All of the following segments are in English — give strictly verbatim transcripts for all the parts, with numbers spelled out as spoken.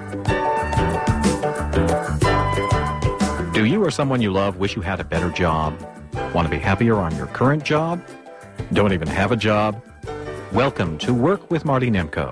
Do you or someone you love wish you had a better job? Want to be happier on your current job? Don't even have a job? Welcome to Work with Marty Nemko.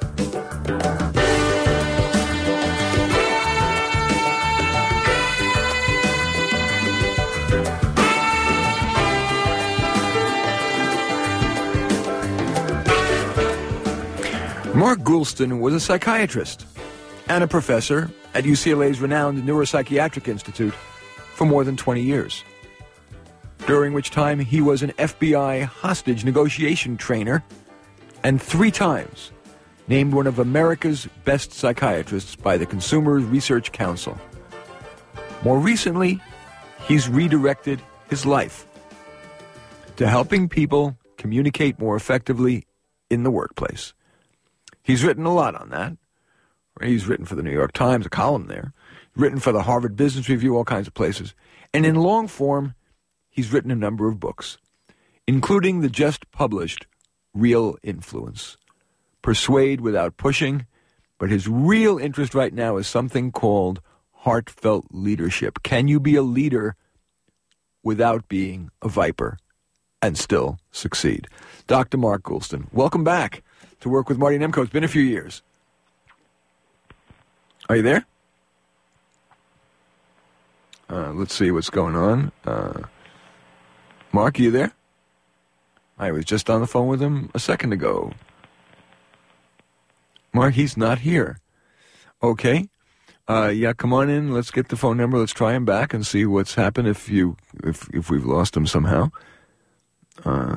Mark Goulston was a psychiatrist and a professor at U C L A's renowned Neuropsychiatric Institute for more than twenty years, during which time he was an F B I hostage negotiation trainer and three times named one of America's best psychiatrists by the Consumer Research Council. More recently, he's redirected his life to helping people communicate more effectively in the workplace. He's written a lot on that. He's written for the New York Times, a column there. Written for the Harvard Business Review, all kinds of places. And in long form, he's written a number of books, including the just-published Real Influence, Persuade Without Pushing, but his real interest right now is something called heartfelt leadership. Can you be a leader without being a viper and still succeed? Doctor Mark Goulston, welcome back to Work with Marty Nemko. It's been a few years. Are you there? Uh, let's see what's going on. Uh, Mark, are you there? I was just on the phone with him a second ago. Mark, he's not here. Okay. Uh, yeah, come on in. Let's get the phone number. Let's try him back and see what's happened if you if if we've lost him somehow. Uh,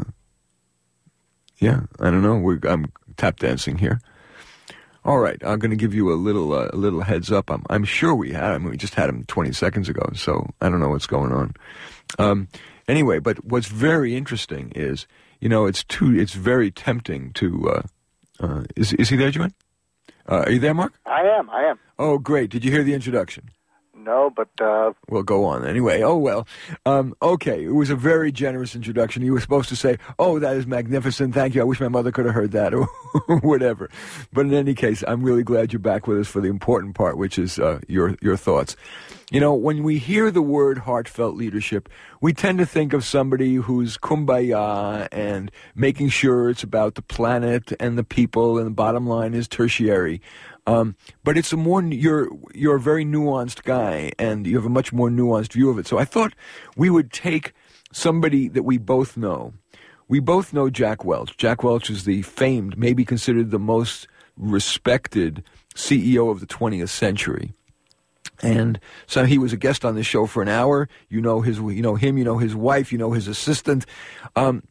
yeah, I don't know. We're, I'm tap dancing here. All right, I'm going to give you a little uh, a little heads up. I'm I'm sure we had him. We just had him twenty seconds ago, so I don't know what's going on. Um, anyway, but what's very interesting is, you know, it's too it's very tempting to. Uh, uh, is is he there, Joanne? Uh, are you there, Mark? I am. I am. Oh, great! Did you hear the introduction? No, but... Uh... We'll go on anyway. Oh, well. Um, okay, it was a very generous introduction. You were supposed to say, oh, that is magnificent, thank you, I wish my mother could have heard that, or whatever. But in any case, I'm really glad you're back with us for the important part, which is uh, your your thoughts. You know, when we hear the word heartfelt leadership, we tend to think of somebody who's kumbaya and making sure it's about the planet and the people, and the bottom line is tertiary. Um, but it's a more, you're, you're a very nuanced guy, and you have a much more nuanced view of it. So I thought we would take somebody that we both know. We both know Jack Welch. Jack Welch is the famed, maybe considered the most respected C E O of the twentieth century. And so he was a guest on this show for an hour. You know his, you know him, you know his wife, you know his assistant. Um,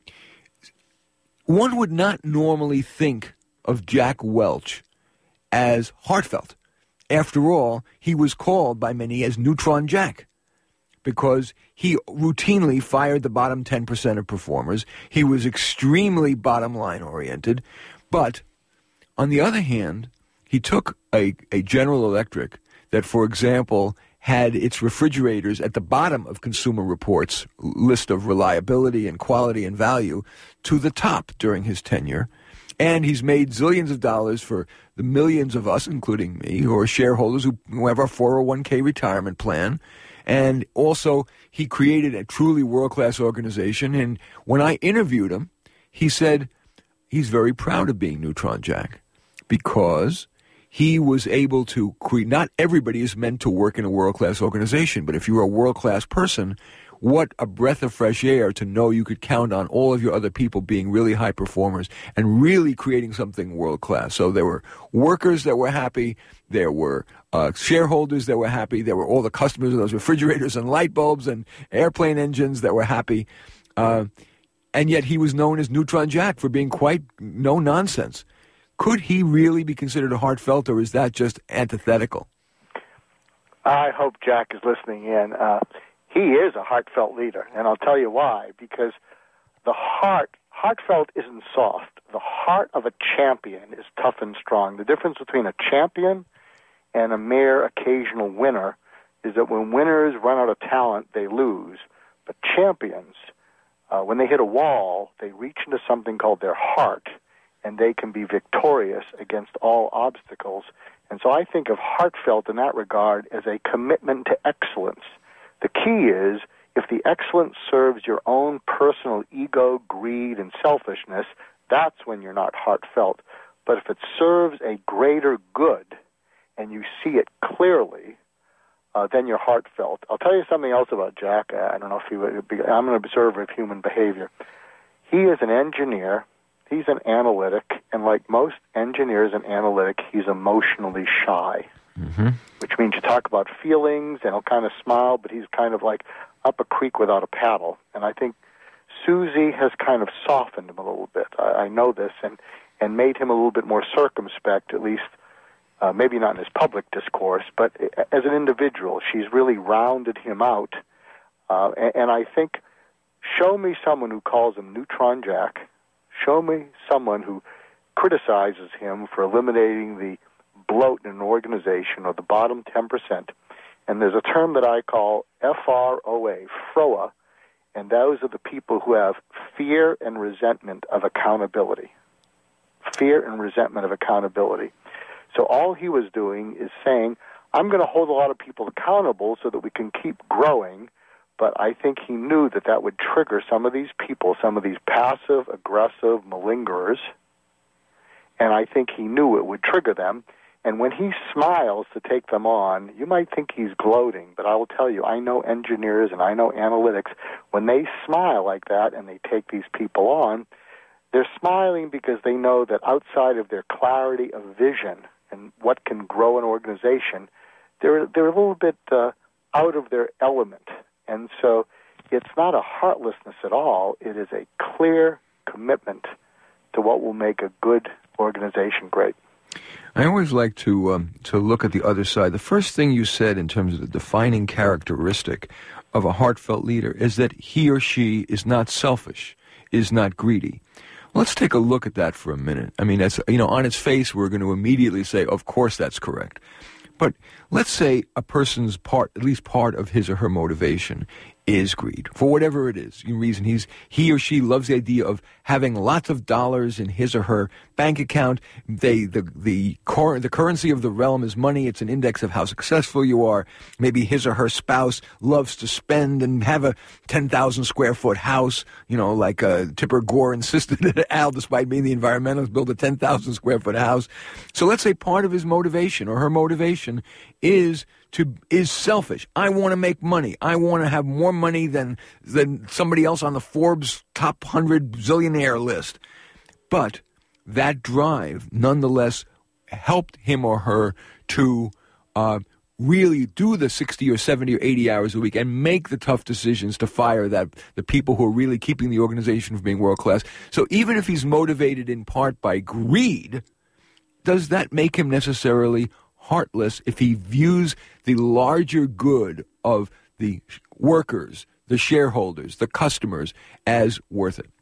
one would not normally think of Jack Welch as heartfelt. After all, he was called by many as Neutron Jack because he routinely fired the bottom ten percent of performers. He was extremely bottom-line oriented. But on the other hand, he took a, a General Electric that, for example, had its refrigerators at the bottom of Consumer Reports' list of reliability and quality and value to the top during his tenure. And he's made zillions of dollars for the millions of us, including me, who are shareholders who, who have our four oh one k retirement plan. And also, he created a truly world-class organization. And when I interviewed him, he said he's very proud of being Neutron Jack because he was able to create, not everybody is meant to work in a world-class organization, but if you're a world-class person, what a breath of fresh air to know you could count on all of your other people being really high performers and really creating something world-class. So there were workers that were happy, there were uh, shareholders that were happy, there were all the customers of those refrigerators and light bulbs and airplane engines that were happy. Uh, and yet he was known as Neutron Jack for being quite no-nonsense. Could he really be considered a heartfelt, or is that just antithetical? I hope Jack is listening in. Uh, he is a heartfelt leader, and I'll tell you why. Because the heart, heartfelt isn't soft. The heart of a champion is tough and strong. The difference between a champion and a mere occasional winner is that when winners run out of talent, they lose. But champions, uh, when they hit a wall, they reach into something called their heart, and they can be victorious against all obstacles. And so I think of heartfelt in that regard as a commitment to excellence. The key is, if the excellence serves your own personal ego, greed, and selfishness, that's when you're not heartfelt. But if it serves a greater good and you see it clearly, uh, then you're heartfelt. I'll tell you something else about Jack. I don't know if he would be, I'm an observer of human behavior. He is an engineer. He's an analytic. And like most engineers and analytic, he's emotionally shy, mm-hmm. which means you talk about feelings and he'll kind of smile, but he's kind of like up a creek without a paddle. And I think Susie has kind of softened him a little bit. I, I know this, and, and made him a little bit more circumspect, at least uh, maybe not in his public discourse, but as an individual. She's really rounded him out. Uh, and, and I think, show me someone who calls him Neutron Jack. Show me someone who criticizes him for eliminating the bloat in an organization or the bottom ten percent. And there's a term that I call F R O A, F R O A, and those are the people who have fear and resentment of accountability. Fear and resentment of accountability. So all he was doing is saying, I'm going to hold a lot of people accountable so that we can keep growing, but I think he knew that that would trigger some of these people, some of these passive, aggressive malingerers, and I think he knew it would trigger them. And when he smiles to take them on, you might think he's gloating, but I will tell you, I know engineers and I know analytics. When they smile like that and they take these people on, they're smiling because they know that outside of their clarity of vision and what can grow an organization, they're they're a little bit uh, out of their element. And so it's not a heartlessness at all. It is a clear commitment to what will make a good organization great. I always like to um, to look at the other side. The first thing you said in terms of the defining characteristic of a heartfelt leader is that he or she is not selfish, is not greedy. Let's take a look at that for a minute. I mean, that's, you know, on its face, we're going to immediately say, of course that's correct. But let's say a person's part, at least part of his or her motivation, is greed, for whatever it is. The reason he's he or she loves the idea of having lots of dollars in his or her bank account. They the the cor- the currency of the realm is money. It's an index of how successful you are. Maybe his or her spouse loves to spend and have a ten thousand square foot house. You know, like uh, Tipper Gore insisted that Al, despite being the environmentalist, build a ten thousand square foot house. So let's say part of his motivation or her motivation is to is selfish. I want to make money. I want to have more money than than somebody else on the Forbes top one hundred zillionaire list. But that drive, nonetheless, helped him or her to uh, really do the sixty or seventy or eighty hours a week and make the tough decisions to fire that the people who are really keeping the organization from being world class. So even if he's motivated in part by greed, does that make him necessarily heartless if he views the larger good of the workers, the shareholders, the customers as worth it?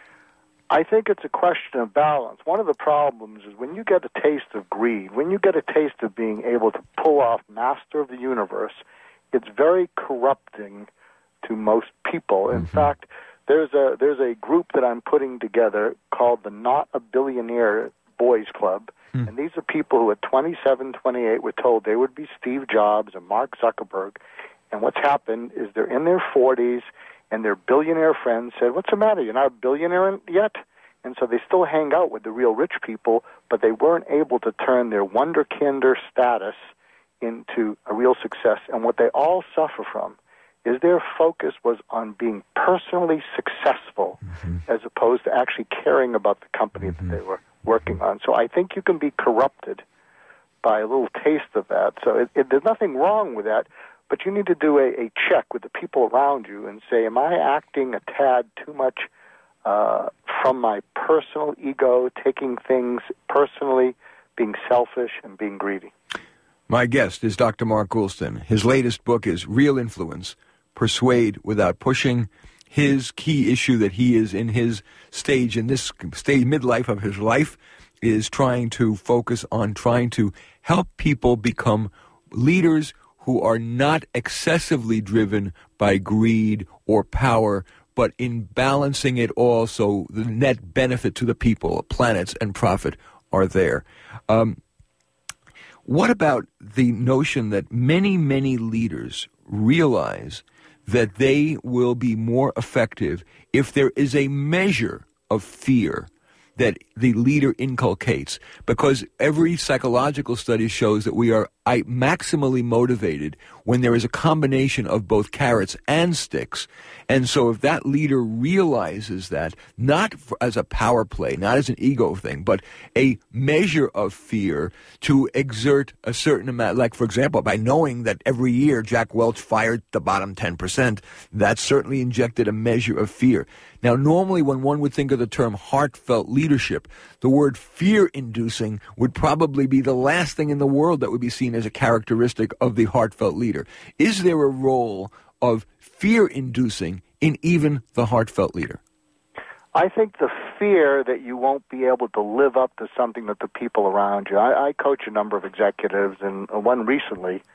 I think it's a question of balance. One of the problems is when you get a taste of greed, when you get a taste of being able to pull off master of the universe, it's very corrupting to most people. In mm-hmm. fact, there's a there's a group that I'm putting together called the Not a Billionaire Boys Club. Mm. And these are people who at twenty-seven, twenty-eight were told they would be Steve Jobs or Mark Zuckerberg. And what's happened is they're in their forties, and their billionaire friends said, what's the matter? You're not a billionaire yet? And so they still hang out with the real rich people, but they weren't able to turn their wunderkinder status into a real success. And what they all suffer from is their focus was on being personally successful mm-hmm. as opposed to actually caring about the company mm-hmm. that they were working on. So I think you can be corrupted by a little taste of that. So it, it, there's nothing wrong with that, but you need to do a, a check with the people around you and say, am I acting a tad too much uh, from my personal ego, taking things personally, being selfish, and being greedy? My guest is Doctor Mark Goulston. His latest book is Real Influence, Persuade Without Pushing. His key issue that he is in his stage, in this stage, midlife of his life, is trying to focus on trying to help people become leaders who are not excessively driven by greed or power, but in balancing it all so the net benefit to the people, planets, and profit are there. Um, What about the notion that many, many leaders realize that they will be more effective if there is a measure of fear that the leader inculcates? Because every psychological study shows that we are maximally motivated when there is a combination of both carrots and sticks. And so if that leader realizes that, not as a power play, not as an ego thing, but a measure of fear to exert a certain amount, like, for example, by knowing that every year Jack Welch fired the bottom ten percent, that certainly injected a measure of fear. Now, normally when one would think of the term heartfelt leadership, the word fear-inducing would probably be the last thing in the world that would be seen as a characteristic of the heartfelt leader. Is there a role of fear-inducing in even the heartfelt leader? I think the fear that you won't be able to live up to something that the people around you. I, I coach a number of executives, and one recently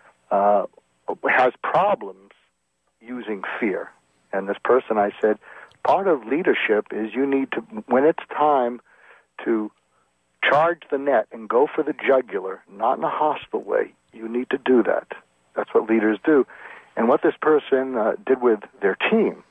uh, has problems using fear. And this person, I said, part of leadership is you need to, when it's time to charge the net and go for the jugular, not in a hostile way, you need to do that. That's what leaders do. And what this person uh, did with their team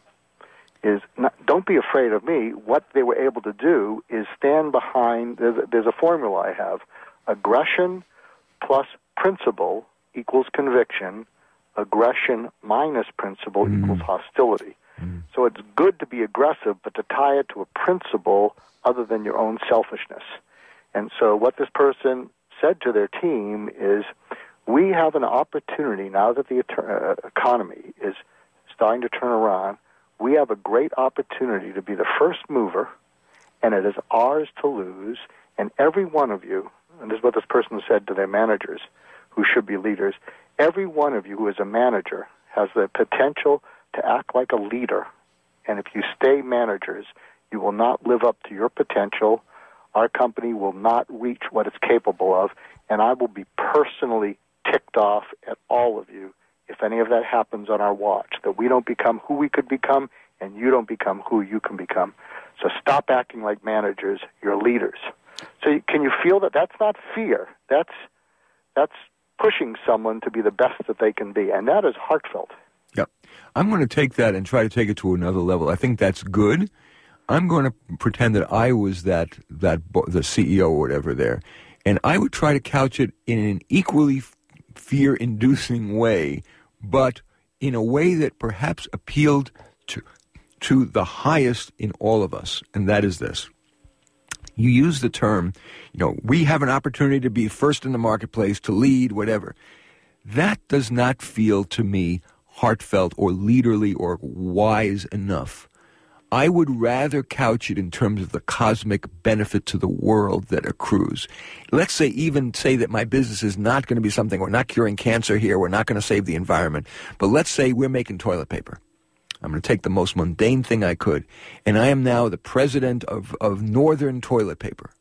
is, not, don't be afraid of me. What they were able to do is stand behind, there's a, there's a formula I have, aggression plus principle equals conviction, aggression minus principle mm. equals hostility. Mm. So it's good to be aggressive, but to tie it to a principle other than your own selfishness. And so what this person said to their team is, we have an opportunity now that the uh, economy is starting to turn around. We have a great opportunity to be the first mover, and it is ours to lose. And every one of you, and this is what this person said to their managers, who should be leaders, every one of you who is a manager has the potential to act like a leader. And if you stay managers, you will not live up to your potential. Our company will not reach what it's capable of, and I will be personally ticked off at all of you if any of that happens on our watch, that we don't become who we could become and you don't become who you can become. So stop acting like managers. You're leaders. So can you feel that? That's not fear. That's that's pushing someone to be the best that they can be, and that is heartfelt. Yeah. I'm going to take that and try to take it to another level. I think that's good. I'm going to pretend that I was that that the C E O or whatever there, and I would try to couch it in an equally fear-inducing way, but in a way that perhaps appealed to to the highest in all of us, and that is this. You use the term, you know, we have an opportunity to be first in the marketplace, to lead, whatever. That does not feel to me heartfelt or leaderly or wise enough. I would rather couch it in terms of the cosmic benefit to the world that accrues. Let's say even say that my business is not going to be something, we're not curing cancer here, we're not going to save the environment, but let's say we're making toilet paper. I'm going to take the most mundane thing I could, and I am now the president of, of Northern Toilet Paper.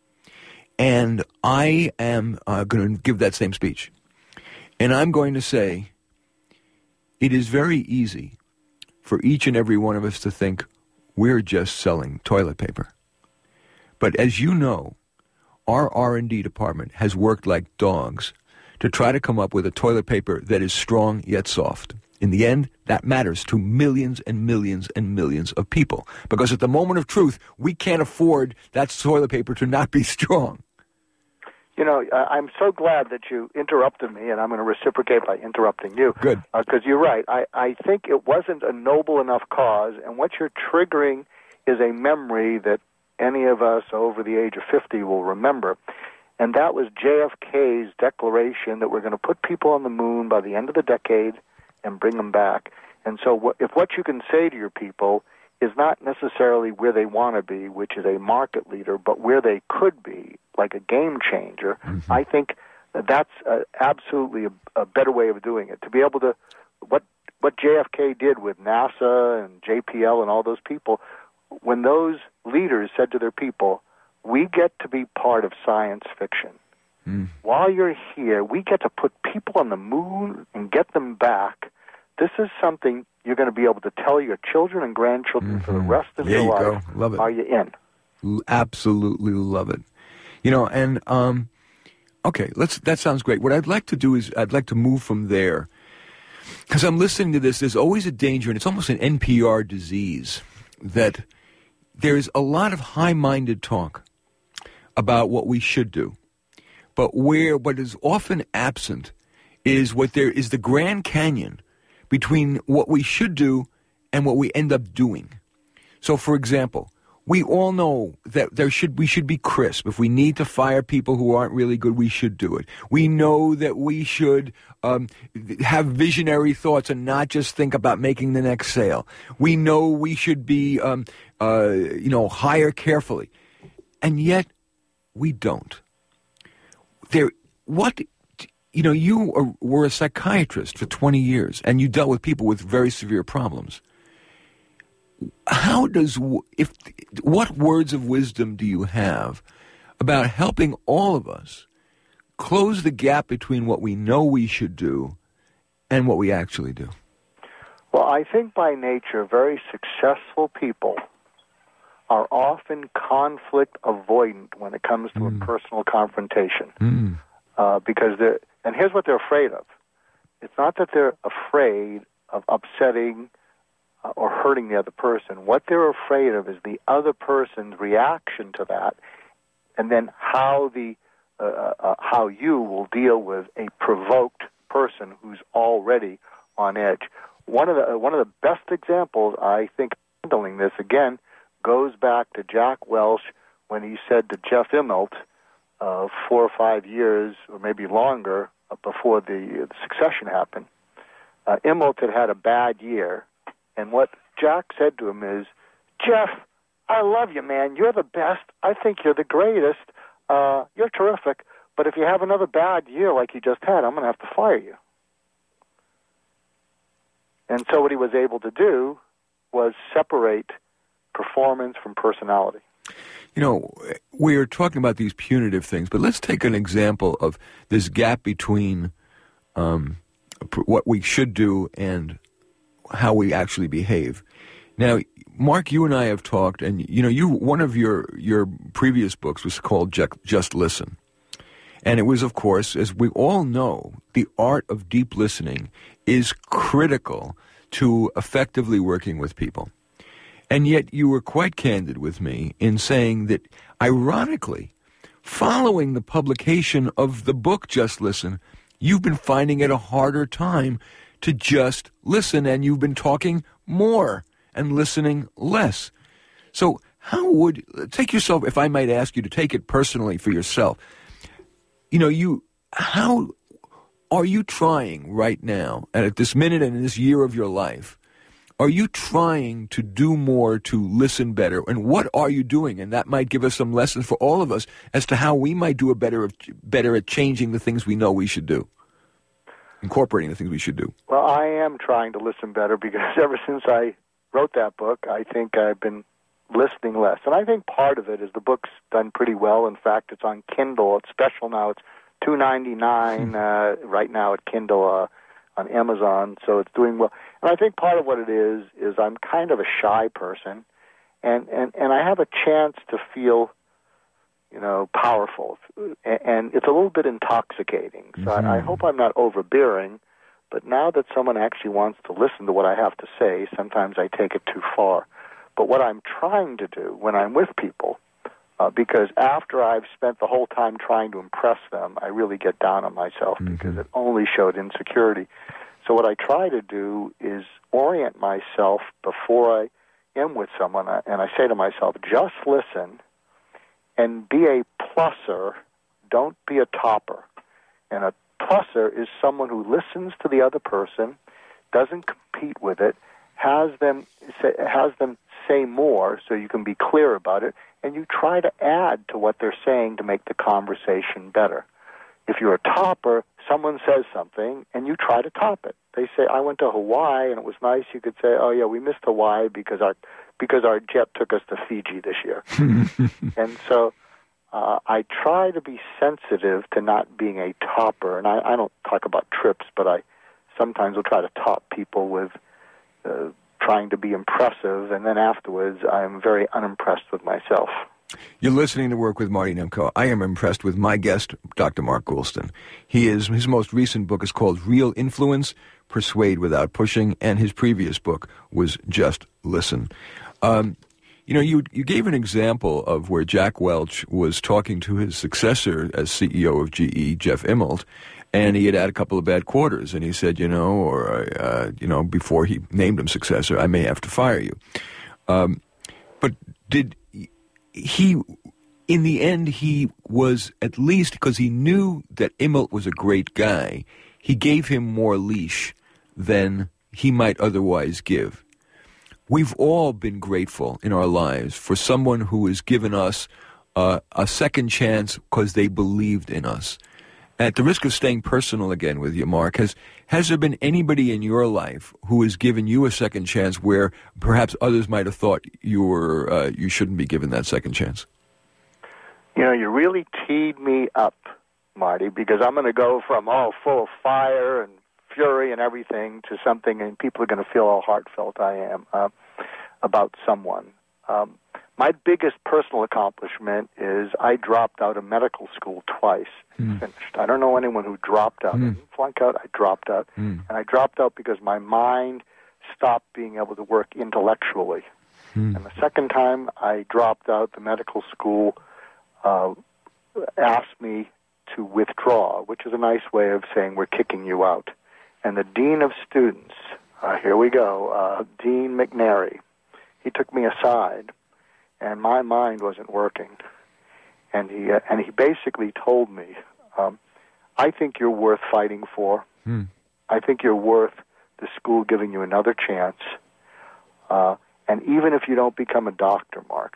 And I am uh, going to give that same speech. And I'm going to say, it is very easy for each and every one of us to think, we're just selling toilet paper. But as you know, our R and D department has worked like dogs to try to come up with a toilet paper that is strong yet soft. In the end, that matters to millions and millions and millions of people. Because at the moment of truth, we can't afford that toilet paper to not be strong. You know, I'm so glad that you interrupted me, and I'm going to reciprocate by interrupting you. Good. Because uh, you're right. I, I think it wasn't a noble enough cause, and what you're triggering is a memory that any of us over the age of fifty will remember. And that was J F K's declaration that we're going to put people on the moon by the end of the decade and bring them back. And so what, if what you can say to your people is not necessarily where they want to be, which is a market leader, but where they could be, like a game changer, mm-hmm. I think that's uh, absolutely a, a better way of doing it. To be able to, what what J F K did with NASA and J P L and all those people, when those leaders said to their people, we get to be part of science fiction. Mm. While you're here, we get to put people on the moon and get them back. This is something you're going to be able to tell your children and grandchildren mm-hmm. for the rest of there your you life. Go. Love it. Are you in? Absolutely love it. You know, and um, Okay, let's. That sounds great. What I'd like to do is I'd like to move from there, because I'm listening to this. There's always a danger, and it's almost an N P R disease, that there's a lot of high-minded talk about what we should do, but where what is often absent is what there is the Grand Canyon between what we should do and what we end up doing. So, for example, we all know that there should we should be crisp. If we need to fire people who aren't really good, we should do it. We know that we should um, have visionary thoughts and not just think about making the next sale. We know we should be, um, uh, you know, hire carefully, and yet we don't. There, what you know, you are, were a psychiatrist for twenty years, and you dealt with people with very severe problems. How does, if, what words of wisdom do you have about helping all of us close the gap between what we know we should do and what we actually do? Well, I think by nature, very successful people are often conflict avoidant when it comes to mm. a personal confrontation. Mm. Uh, because they're, and here's what they're afraid of. It's not that they're afraid of upsetting or hurting the other person. What they're afraid of is the other person's reaction to that, and then how the uh, uh, how you will deal with a provoked person who's already on edge. One of the uh, one of the best examples, I think, handling this again goes back to Jack Welch when he said to Jeff Immelt uh, four or five years, or maybe longer, uh, before the, the succession happened. Uh, Immelt had had a bad year. And what Jack said to him is, Jeff, I love you, man. You're the best. I think you're the greatest. Uh, you're terrific. But if you have another bad year like you just had, I'm going to have to fire you. And so what he was able to do was separate performance from personality. You know, we're talking about these punitive things, but let's take an example of this gap between um, what we should do and how we actually behave. Now, Mark, you and I have talked, and you know, you one of your your previous books was called Just Listen, and it was, of course, as we all know, the art of deep listening is critical to effectively working with people. And yet, you were quite candid with me in saying that, ironically, following the publication of the book Just Listen, you've been finding it a harder time to just listen, and you've been talking more and listening less. So how would, take yourself, if I might ask you to take it personally for yourself, you know, you, how are you trying right now, and at this minute and in this year of your life, are you trying to do more to listen better? And what are you doing? And that might give us some lessons for all of us as to how we might do a better, better at changing the things we know we should do. Incorporating the things we should do. Well, I am trying to listen better because ever since I wrote that book, I think I've been listening less. And I think part of it is the book's done pretty well. In fact, it's on Kindle. It's special now. It's two ninety-nine uh, right now at Kindle uh, on Amazon, so it's doing well. And I think part of what it is is I'm kind of a shy person, and, and, and I have a chance to feel, you know, powerful, and it's a little bit intoxicating. So mm-hmm. I, I hope I'm not overbearing, but now that someone actually wants to listen to what I have to say, sometimes I take it too far. But what I'm trying to do when I'm with people, uh, because after I've spent the whole time trying to impress them, I really get down on myself mm-hmm. because it only showed insecurity. So what I try to do is orient myself before I am with someone, and I say to myself, just listen, and be a plusser, don't be a topper. And a plusser is someone who listens to the other person, doesn't compete with it, has them say, has them say more so you can be clear about it, and you try to add to what they're saying to make the conversation better. If you're a topper, someone says something, and you try to top it. They say, I went to Hawaii, and it was nice. You could say, oh, yeah, we missed Hawaii because our because our jet took us to Fiji this year. And so uh, I try to be sensitive to not being a topper. And I, I don't talk about trips, but I sometimes will try to top people with uh, trying to be impressive, and then afterwards I'm very unimpressed with myself. You're listening to Work with Marty Nemko. I am impressed with my guest, Doctor Mark Goulston. He is his most recent book is called Real Influence: Persuade Without Pushing, and his previous book was Just Listen. Um, you know, you you gave an example of where Jack Welch was talking to his successor as C E O of G E, Jeff Immelt, and he had had a couple of bad quarters, and he said, you know, or uh, you know, before he named him successor, I may have to fire you. Um, but did he, in the end, he was, at least because he knew that Immelt was a great guy, he gave him more leash than he might otherwise give. We've all been grateful in our lives for someone who has given us uh, a second chance because they believed in us. At the risk of staying personal again with you, Mark, has has there been anybody in your life who has given you a second chance where perhaps others might have thought you were uh, you shouldn't be given that second chance? You know, you really teed me up, Marty, because I'm going to go from, oh, full of fire and fury and everything to something, and people are going to feel how heartfelt I am uh, about someone. Um, my biggest personal accomplishment is I dropped out of medical school twice and mm. finished. I don't know anyone who dropped out. Mm. I didn't flunk out, I dropped out. Mm. And I dropped out because my mind stopped being able to work intellectually. Mm. And the second time I dropped out, the medical school uh, asked me to withdraw, which is a nice way of saying we're kicking you out. And the dean of students, uh, here we go, uh, Dean McNary, he took me aside, and my mind wasn't working. And he uh, and he basically told me, um, I think you're worth fighting for. Hmm. I think you're worth the school giving you another chance. Uh, and even if you don't become a doctor, Mark,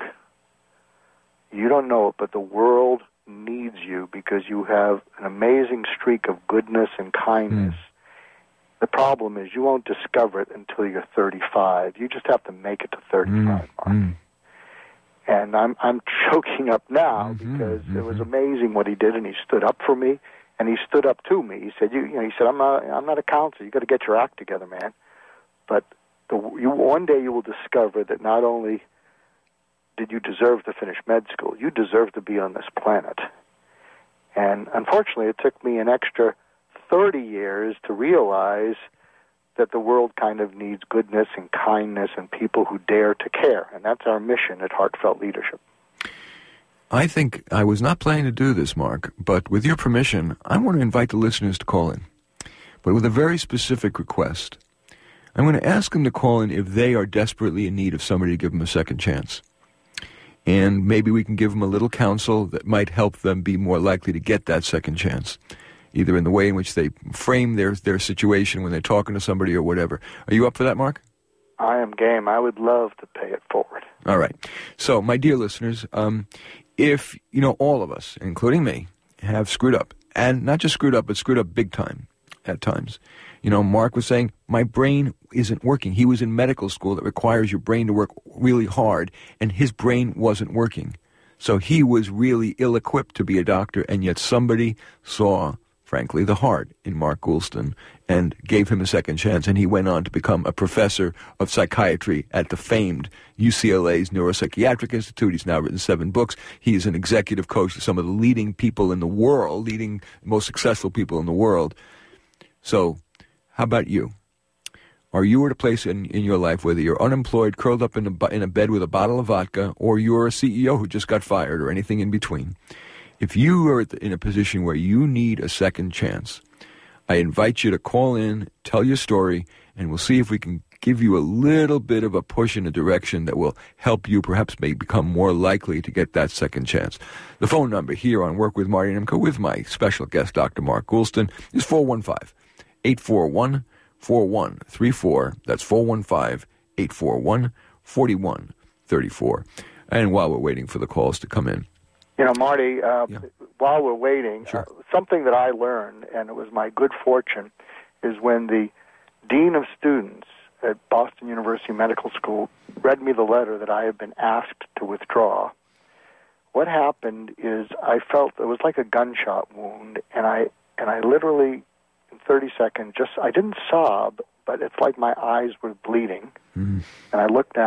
you don't know it, but the world needs you because you have an amazing streak of goodness and kindness. Hmm. The problem is you won't discover it until you're thirty-five. You just have to make it to thirty-five, mm, Mark. Mm. And I'm I'm choking up now mm-hmm, because mm-hmm. it was amazing what he did, and he stood up for me, and he stood up to me. He said, "You, you know," he said, "I'm not I'm not a counselor. You got to get your act together, man." But the, you, one day you will discover that not only did you deserve to finish med school, you deserve to be on this planet. And unfortunately, it took me an extra thirty years to realize that the world kind of needs goodness and kindness and people who dare to care. And that's our mission at Heartfelt Leadership. I think I was not planning to do this, Mark, but with your permission, I want to invite the listeners to call in, but with a very specific request. I'm going to ask them to call in if they are desperately in need of somebody to give them a second chance. And maybe we can give them a little counsel that might help them be more likely to get that second chance, either in the way in which they frame their their situation when they're talking to somebody or whatever. Are you up for that, Mark? I am game. I would love to pay it forward. All right. So, my dear listeners, um, if, you know, all of us, including me, have screwed up, and not just screwed up, but screwed up big time at times. You know, Mark was saying, my brain isn't working. He was in medical school that requires your brain to work really hard, and his brain wasn't working. So he was really ill-equipped to be a doctor, and yet somebody saw, frankly, the heart in Mark Goulston and gave him a second chance, and he went on to become a professor of psychiatry at the famed U C L A's Neuropsychiatric Institute. He's now written seven books. He is an executive coach to some of the leading people in the world, leading most successful people in the world. So, how about you? Are you at a place in, in your life, whether you're unemployed, curled up in a, in a bed with a bottle of vodka, or you're a C E O who just got fired, or anything in between? If you are in a position where you need a second chance, I invite you to call in, tell your story, and we'll see if we can give you a little bit of a push in a direction that will help you perhaps may become more likely to get that second chance. The phone number here on Work with Marty Nemko with my special guest, Doctor Mark Goulston, is four one five, eight four one, four one three four. That's four one five, eight four one, four one three four. And while we're waiting for the calls to come in, You know, Marty, uh, yeah. while we're waiting, sure. uh, something that I learned, and it was my good fortune, is when the dean of students at Boston University Medical School read me the letter that I had been asked to withdraw. What happened is I felt it was like a gunshot wound, and I and I literally, in thirty seconds, just I didn't sob, but it's like my eyes were bleeding, mm-hmm. and I looked down,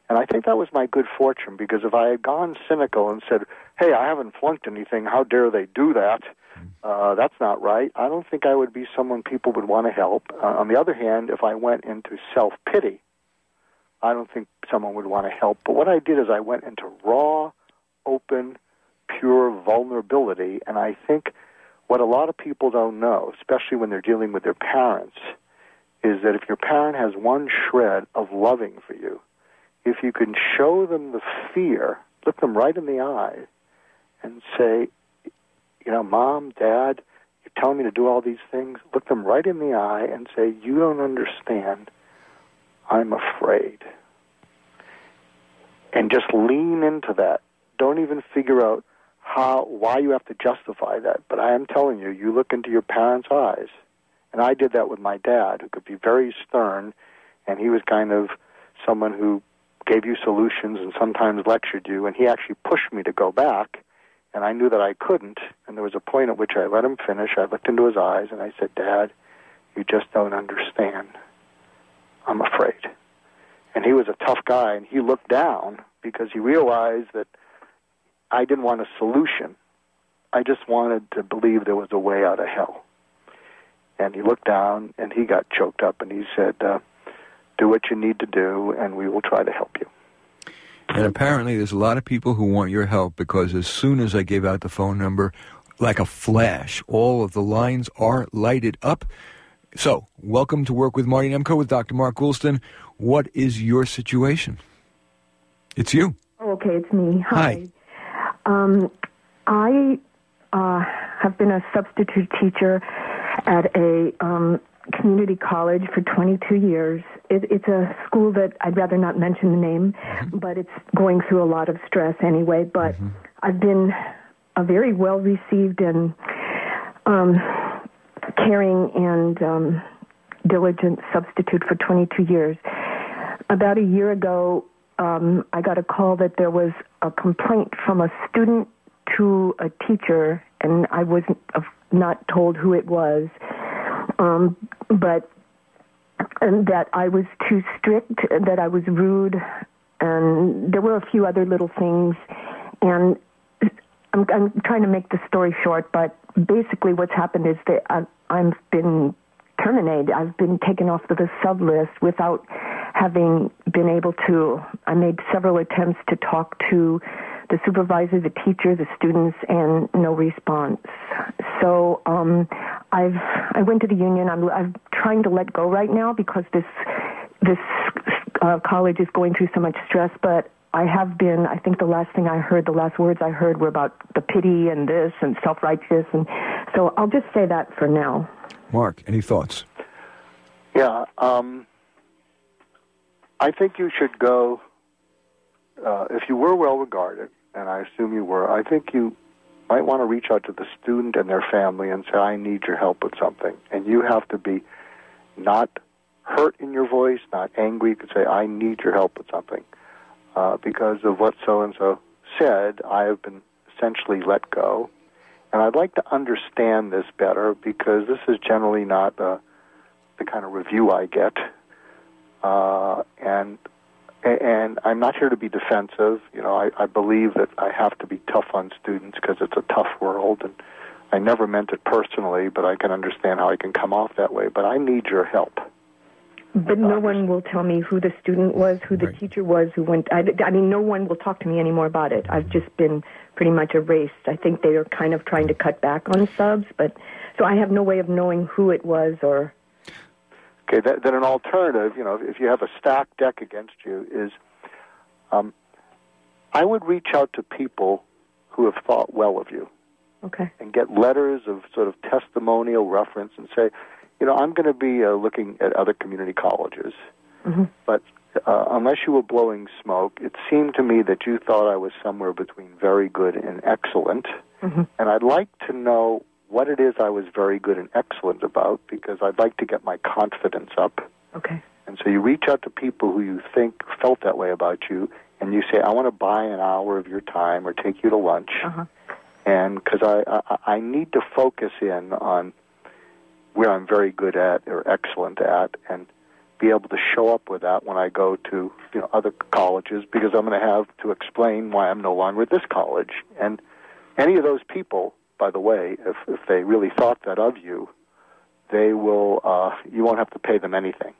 And I think that was my good fortune, because if I had gone cynical and said, hey, I haven't flunked anything, how dare they do that? Uh, that's not right. I don't think I would be someone people would want to help. Uh, on the other hand, if I went into self-pity, I don't think someone would want to help. But what I did is I went into raw, open, pure vulnerability. And I think what a lot of people don't know, especially when they're dealing with their parents, is that if your parent has one shred of loving for you, if you can show them the fear, look them right in the eye and say, you know, Mom, Dad, you're telling me to do all these things, look them right in the eye and say, you don't understand, I'm afraid. And just lean into that. Don't even figure out how, why you have to justify that. But I am telling you, you look into your parents' eyes. And I did that with my dad, who could be very stern, and he was kind of someone who gave you solutions and sometimes lectured you, and he actually pushed me to go back, and I knew that I couldn't, and there was a point at which I let him finish. I looked into his eyes, and I said, Dad, you just don't understand. I'm afraid. And he was a tough guy, and he looked down because he realized that I didn't want a solution. I just wanted to believe there was a way out of hell. And he looked down, and he got choked up, and he said, uh, do what you need to do, and we will try to help you. And apparently there's a lot of people who want your help, because as soon as I gave out the phone number, like a flash, all of the lines are lighted up. So, welcome to Work with Marty Nemko with Doctor Mark Goulston. What is your situation? It's you. Okay, it's me. Hi. Hi. Um, I uh, have been a substitute teacher at a um, community college for twenty-two years. It, it's a school that I'd rather not mention the name, mm-hmm. but it's going through a lot of stress anyway. But mm-hmm. I've been a very well-received and um, caring and um, diligent substitute for twenty-two years. About a year ago, um, I got a call that there was a complaint from a student to a teacher, and I was not told who it was, um, but and that I was too strict, that I was rude, and there were a few other little things. And I'm, I'm trying to make the story short, but basically what's happened is that I've, I've been terminated. I've been taken off the sub list without having been able to. I made several attempts to talk to the supervisor, the teacher, the students, and no response. So um, I've I went to the union. I'm, I'm trying to let go right now because this this uh, college is going through so much stress. But I have been. I think the last thing I heard, the last words I heard, were about the pity and this and self-righteous, and so I'll just say that for now. Mark, any thoughts? Yeah, um, I think you should go. Uh, if you were well regarded, and I assume you were, I think you might want to reach out to the student and their family and say, I need your help with something. And you have to be not hurt in your voice, not angry. You could say, I need your help with something. Uh, because of what so-and-so said, I have been essentially let go. And I'd like to understand this better, because this is generally not uh, the kind of review I get. Uh, and And I'm not here to be defensive. You know, I, I believe that I have to be tough on students because it's a tough world, and I never meant it personally, but I can understand how I can come off that way. But I need your help. But no one will tell me who the student was, who the right. teacher was, who went... I, I mean, no one will talk to me anymore about it. I've just been pretty much erased. I think they are kind of trying to cut back on subs, but... So I have no way of knowing who it was or... Okay, that, then an alternative, you know, if you have a stacked deck against you, is um, I would reach out to people who have thought well of you. Okay. And get letters of sort of testimonial reference and say, you know, I'm going to be uh, looking at other community colleges, mm-hmm. but uh, unless you were blowing smoke, it seemed to me that you thought I was somewhere between very good and excellent, mm-hmm. and I'd like to know what it is I was very good and excellent about, because I'd like to get my confidence up. Okay. And so you reach out to people who you think felt that way about you, and you say, I want to buy an hour of your time or take you to lunch, uh-huh. and because I, I, I need to focus in on where I'm very good at or excellent at, and be able to show up with that when I go to you know other colleges, because I'm going to have to explain why I'm no longer at this college. And any of those people, by the way, if if they really thought that of you, they will. Uh, you won't have to pay them anything.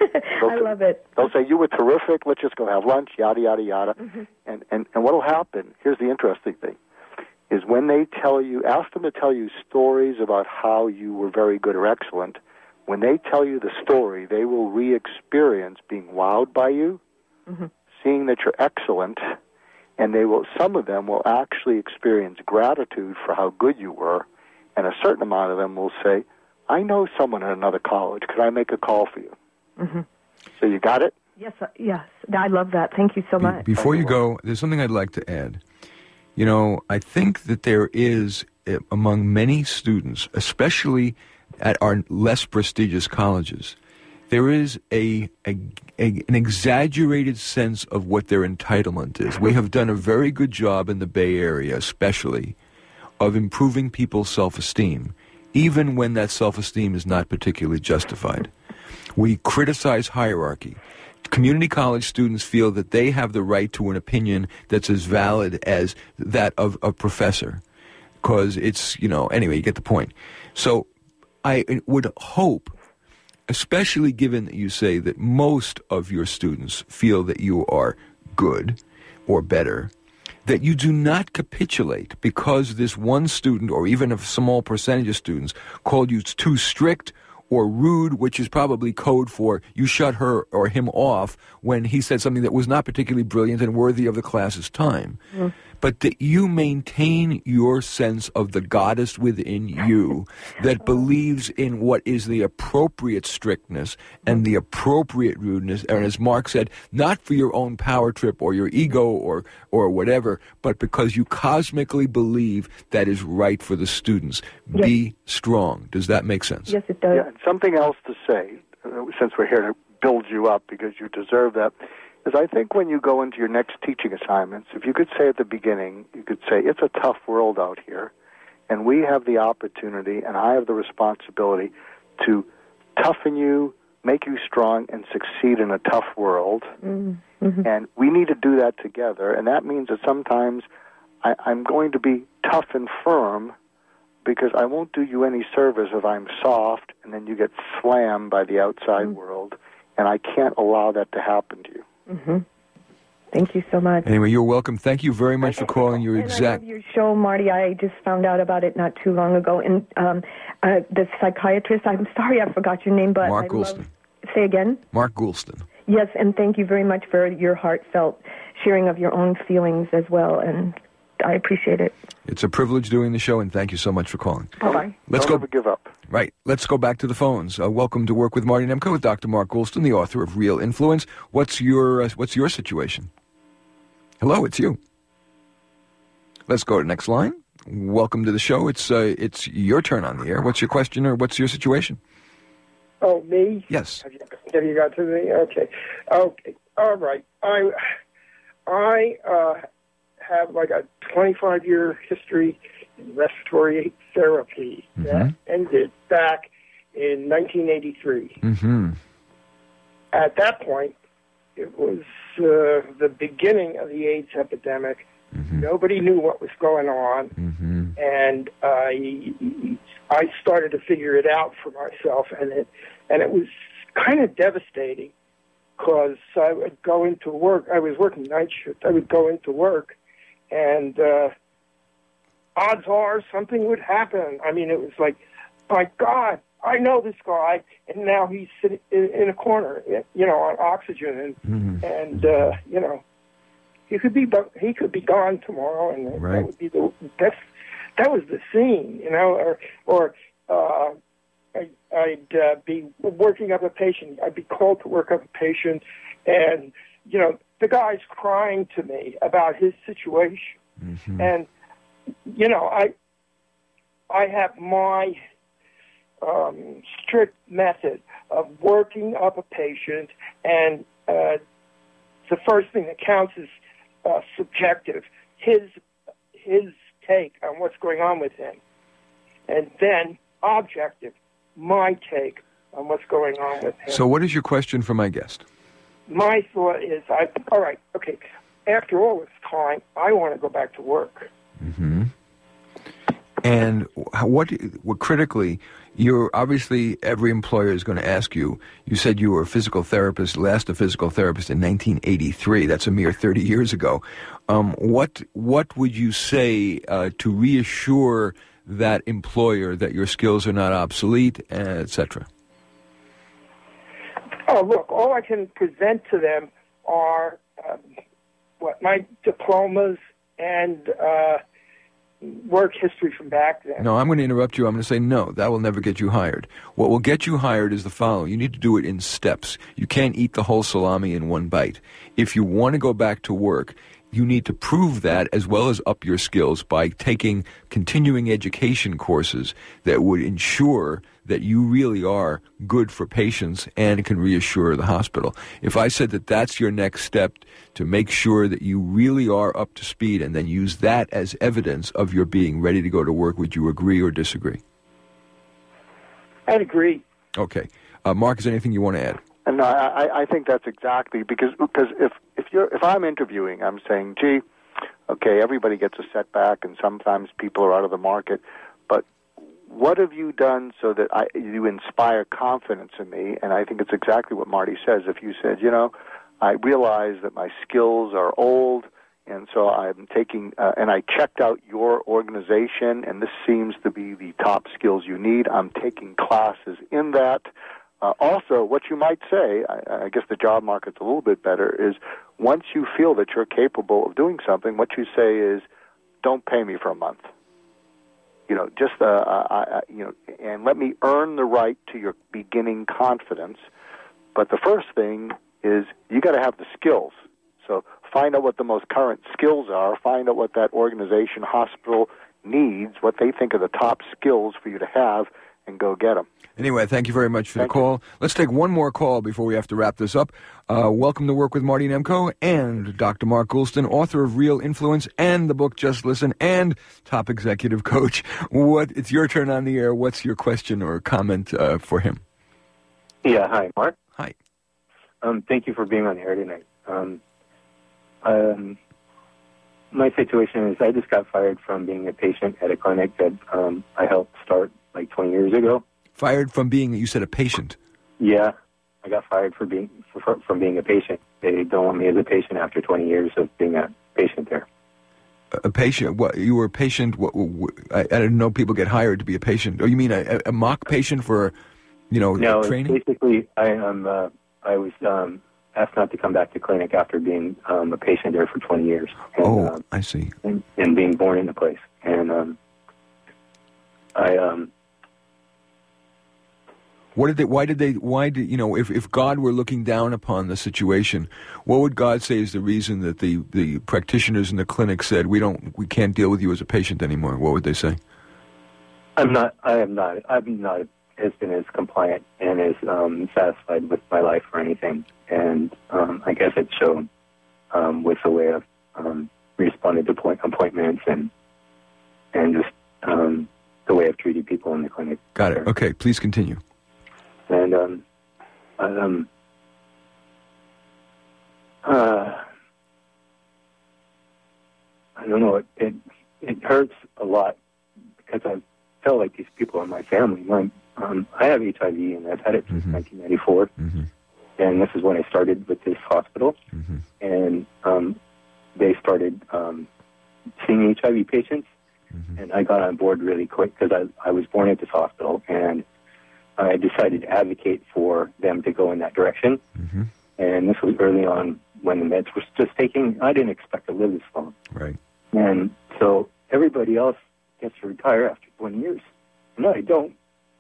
I love it. They'll say, you were terrific, let's just go have lunch, yada, yada, yada. Mm-hmm. And, and, and what will happen, here's the interesting thing, is when they tell you, ask them to tell you stories about how you were very good or excellent. When they tell you the story, they will re-experience being wowed by you, mm-hmm. seeing that you're excellent, and they will. Some of them will actually experience gratitude for how good you were, and a certain amount of them will say, I know someone at another college. Could I make a call for you? Mm-hmm. So you got it? Yes, uh, yes. I love that. Thank you so Be- much. Before you go, there's something I'd like to add. You know, I think that there is, uh, among many students, especially at our less prestigious colleges, there is a, a, a an exaggerated sense of what their entitlement is. We have done a very good job in the Bay Area, especially, of improving people's self-esteem, even when that self-esteem is not particularly justified. We criticize hierarchy. Community college students feel that they have the right to an opinion that's as valid as that of a professor, because it's, you know, anyway, you get the point. So I would hope, especially given that you say that most of your students feel that you are good or better, that you do not capitulate because this one student, or even a small percentage of students, called you too strict or rude, which is probably code for you shut her or him off when he said something that was not particularly brilliant and worthy of the class's time. Mm. But that you maintain your sense of the goddess within you that believes in what is the appropriate strictness and the appropriate rudeness, and as Mark said, not for your own power trip or your ego or, or whatever, but because you cosmically believe that is right for the students. Yes. Be strong. Does that make sense? Yes, it does. Yeah, and something else to say, uh, since we're here to build you up because you deserve that, is I think when you go into your next teaching assignments, if you could say at the beginning, you could say, it's a tough world out here, and we have the opportunity, and I have the responsibility to toughen you, make you strong, and succeed in a tough world. Mm-hmm. And we need to do that together, and that means that sometimes I, I'm going to be tough and firm because I won't do you any service if I'm soft, and then you get slammed by the outside mm-hmm. world, and I can't allow that to happen to you. Mm-hmm. Thank you so much. Anyway, you're welcome. Thank you very much for calling. Your and exact. I love your show, Marty. I just found out about it not too long ago. And um, uh, the psychiatrist, I'm sorry I forgot your name, but Mark I Goulston. Love... Say again? Mark Goulston. Yes, and thank you very much for your heartfelt sharing of your own feelings as well. And I appreciate it. It's a privilege doing the show, and thank you so much for calling. Bye-bye. Let's Don't go. ever give up. Right. Let's go back to the phones. Uh, welcome to Work with Marty Nemko with Doctor Mark Goulston, the author of Real Influence. What's your uh, What's your situation? Hello, it's you. Let's go to the next line. Welcome to the show. It's uh, it's your turn on the air. What's your question or what's your situation? Oh, me? Yes. Have you, have you got to me? Okay. Okay. All right. I I uh, have like a twenty-five year history in respiratory therapy mm-hmm. that ended back in nineteen eighty-three. Mm-hmm. At that point, it was uh, the beginning of the AIDS epidemic. Mm-hmm. Nobody knew what was going on, mm-hmm. and I I started to figure it out for myself, and it and it was kind of devastating because I would go into work. I was working night shift. I would go into work, and uh, odds are something would happen. I mean, it was like, my God, I know this guy, and now he's sitting in, in a corner, you know, on oxygen, and mm-hmm. and uh, you know, he could be he could be gone tomorrow, and right. that would be the that's that was the scene, you know, or or uh, I, I'd uh, be working up a patient. I'd be called to work up a patient, and you know, the guy's crying to me about his situation, mm-hmm. and you know, I I have my um, strict method of working up a patient, and uh, the first thing that counts is uh, subjective, his his take on what's going on with him, and then objective, my take on what's going on with him. So what is your question for my guest? My thought is, I all right, okay. After all this time, I want to go back to work. Mm-hmm. And what, what critically, you're obviously every employer is going to ask you. You said you were a physical therapist, last a physical therapist in nineteen eighty-three. That's a mere thirty years ago. Um, what what would you say uh, to reassure that employer that your skills are not obsolete, et cetera? Oh, look, all I can present to them are um, what my diplomas and uh, work history from back then. No, I'm going to interrupt you. I'm going to say no, that will never get you hired. What will get you hired is the following. You need to do it in steps. You can't eat the whole salami in one bite. If you want to go back to work, you need to prove that as well as up your skills by taking continuing education courses that would ensure that you really are good for patients and can reassure the hospital. If I said that that's your next step to make sure that you really are up to speed and then use that as evidence of your being ready to go to work, would you agree or disagree? I'd agree. Okay. Uh, Mark, is there anything you want to add? And no, I, I think that's exactly because because if if you're if I'm interviewing, I'm saying, gee, okay, everybody gets a setback, and sometimes people are out of the market, but what have you done so that I, you inspire confidence in me? And I think it's exactly what Marty says. If you said, you know, I realize that my skills are old, and so I'm taking, uh, and I checked out your organization, and this seems to be the top skills you need. I'm taking classes in that. Uh, also, what you might say, I, I guess the job market's a little bit better, is once you feel that you're capable of doing something, what you say is, don't pay me for a month. You know, just, uh, uh, you know, and let me earn the right to your beginning confidence. But the first thing is you got to have the skills. So find out what the most current skills are. Find out what that organization, hospital needs, what they think are the top skills for you to have, and go get them. Anyway, thank you very much for thank the call. You. Let's take one more call before we have to wrap this up. Uh, welcome to Work with Marty Nemko and Doctor Mark Goulston, author of Real Influence and the book Just Listen and top executive coach. What? It's your turn on the air. What's your question or comment uh, for him? Yeah, hi, Mark. Hi. Um, thank you for being on the air tonight. Um, um, my situation is I just got fired from being a patient at a clinic that um, I helped start like twenty years ago. Fired from being, you said, a patient. Yeah, I got fired for being for, from being a patient. They don't want me as a patient after twenty years of being a patient there. A, a patient? What? You were a patient? What, what, I, I didn't know people get hired to be a patient. Oh, you mean a, a mock patient for, you know, no, training? Basically, I am. Uh, I was um, asked not to come back to clinic after being um, a patient there for twenty years. And, oh, um, I see. And, and being born in the place, and um, I. Um, What did they, why did they, why did, you know, if, if God were looking down upon the situation, what would God say is the reason that the, the practitioners in the clinic said, we don't, we can't deal with you as a patient anymore? What would they say? I'm not, I am not, I'm not, has been as compliant and as um, satisfied with my life or anything. And um, I guess it showed um, with the way I've um, responded to point, appointments and, and just um, the way I've treated people in the clinic. Got it. Okay, please continue. And um, um, uh, I don't know. It, it it hurts a lot because I felt like these people are my family. My, um, I have H I V, and I've had it since mm-hmm. nineteen ninety-four. Mm-hmm. And this is when I started with this hospital. Mm-hmm. And um, they started um, seeing H I V patients, mm-hmm. and I got on board really quick because I I was born at this hospital, and I decided to advocate for them to go in that direction. Mm-hmm. And this was early on when the meds were just taking, I didn't expect to live this long. Right. And so everybody else gets to retire after twenty years. No, I don't.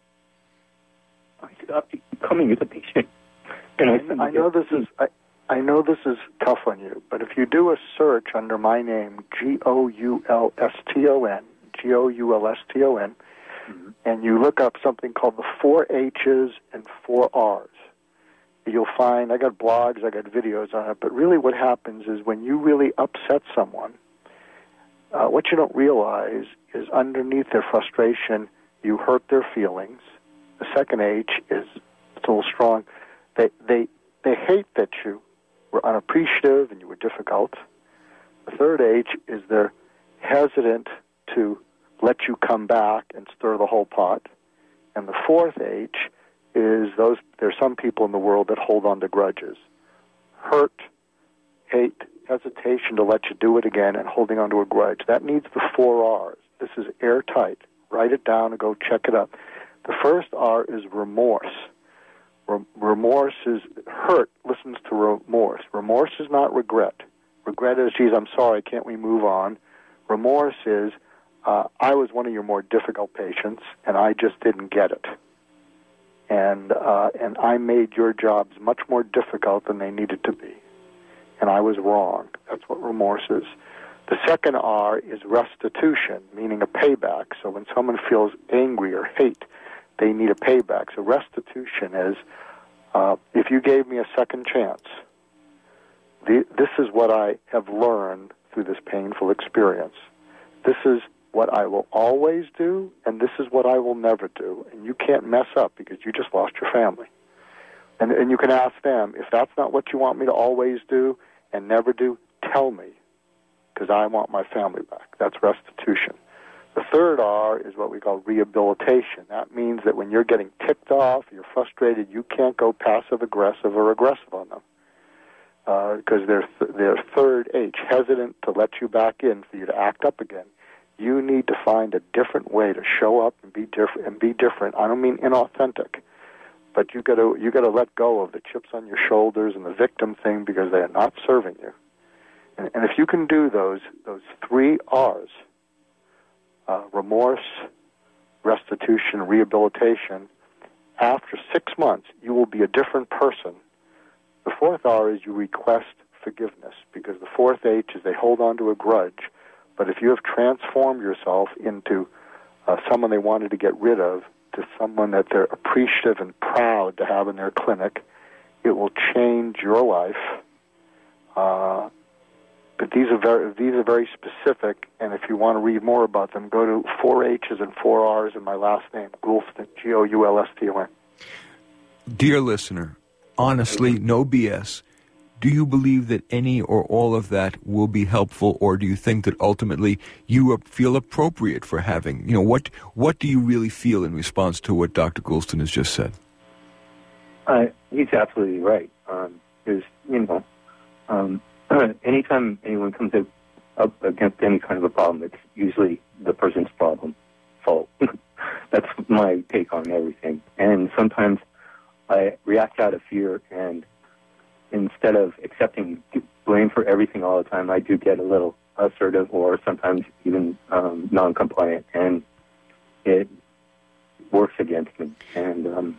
I stopped coming as a patient. And I, I know this is I, I know this is tough on you, but if you do a search under my name, G O U L S T O N, G O U L S T O N, mm-hmm. and you look up something called the four H's and four R's, you'll find, I got blogs, I got videos on it, but really what happens is when you really upset someone, uh, what you don't realize is underneath their frustration, you hurt their feelings. The second H is It's a little strong. They they they hate that you were unappreciative and you were difficult. The third H is they're hesitant to let you come back and stir the whole pot. And the fourth H is those. There's some people in the world that hold on to grudges, hurt, hate, hesitation to let you do it again, and holding on to a grudge. That needs the four R's. This is airtight. Write it down and go check it up. The first R is remorse. Rem- remorse is hurt. Listens to remorse. Remorse is not regret. Regret is, geez, I'm sorry, can't we move on? Remorse is, uh, I was one of your more difficult patients, and I just didn't get it. And uh, and I made your jobs much more difficult than they needed to be. And I was wrong. That's what remorse is. The second R is restitution, meaning a payback. So when someone feels angry or hate, they need a payback. So restitution is, uh, if you gave me a second chance, the, this is what I have learned through this painful experience. This is what I will always do, and this is what I will never do. And you can't mess up because you just lost your family. And, and you can ask them, if that's not what you want me to always do and never do, tell me, because I want my family back. That's restitution. The third R is what we call rehabilitation. That means that when you're getting ticked off, you're frustrated, you can't go passive-aggressive or aggressive on them. Because uh, they're, th- they're third H, hesitant to let you back in for you to act up again. You need to find a different way to show up and be different. And be different. I don't mean inauthentic, but you got to you got to let go of the chips on your shoulders and the victim thing because they are not serving you. And, and if you can do those those three R's, uh, remorse, restitution, rehabilitation, after six months you will be a different person. The fourth R is you request forgiveness, because the fourth H is they hold on to a grudge. But if you have transformed yourself into uh, someone they wanted to get rid of, to someone that they're appreciative and proud to have in their clinic, it will change your life. Uh, but these are very these are very specific, and if you want to read more about them, go to four H's and four R's in my last name, Goulston, G O U L S T O N. Dear listener, honestly, no B S. Do you believe that any or all of that will be helpful, or do you think that ultimately you feel appropriate for having, you know, what what do you really feel in response to what Doctor Goulston has just said? Uh, he's absolutely right. Um, there's, you know, um, anytime anyone comes up, up against any kind of a problem, it's usually the person's problem, fault. That's my take on everything. And sometimes I react out of fear, and instead of accepting blame for everything all the time, I do get a little assertive or sometimes even um, non-compliant, and it works against me. And um,